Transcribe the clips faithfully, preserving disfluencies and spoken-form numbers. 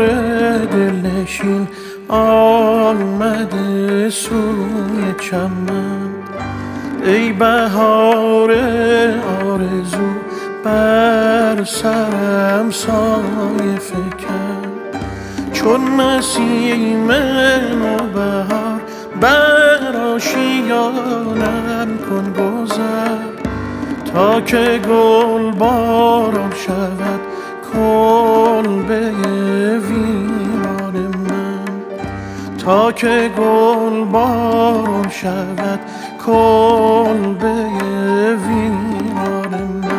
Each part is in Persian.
دلنشین آمده سوی چمن، ای بهار آرزو بر سرم سایه فکن. چون نسیم نوبهار بر آشیانم کن گذر، تا که گل باران شود کلبه ویران من، تا که گل باران شود کلبه ویران من.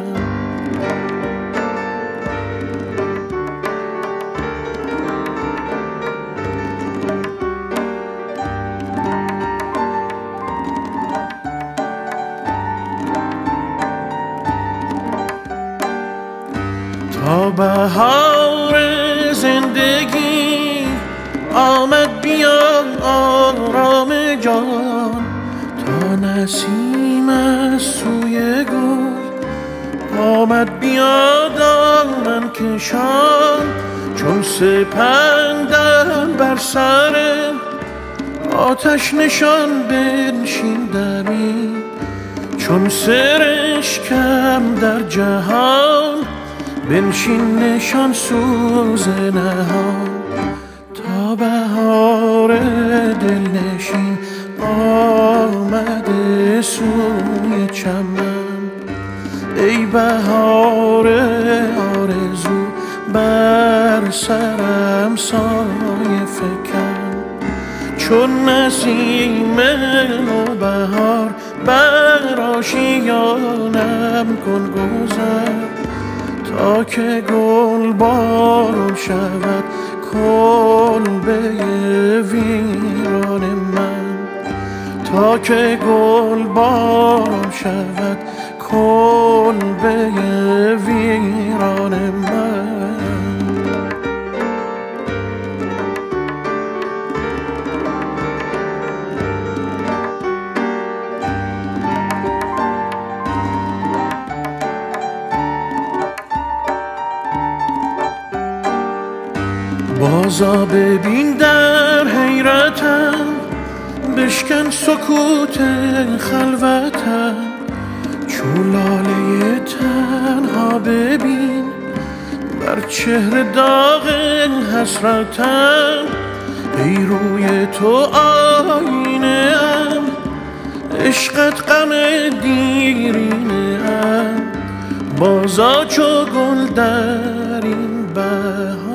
تا بهار زندگی آمد بیا آرام جان، تا نسیم از سوی گل آمد بیا دامن کشان. چون سپندم بر سر آتش نشان بنشین دمی، چون سرشکم در جهان بنشین نشان سوز نهان. تا بهار دلنشین آمده سوی چمن، ای بهار آرزو بر سرم سایه فکن. چون نسیم نوبهار بر آشیانم کن گذر، تا که گل باران شود کلبه ویران من، تا که گل باران شود کلبه ویران من. بازا ببین در حیرتم، بشکن سکوت خلوتم. چون لاله تنها ببین بر چهره داغ حسرتم، ای روی تو آینه ام، عشقت غم دیرینه ام. بازا چو گل در این بهار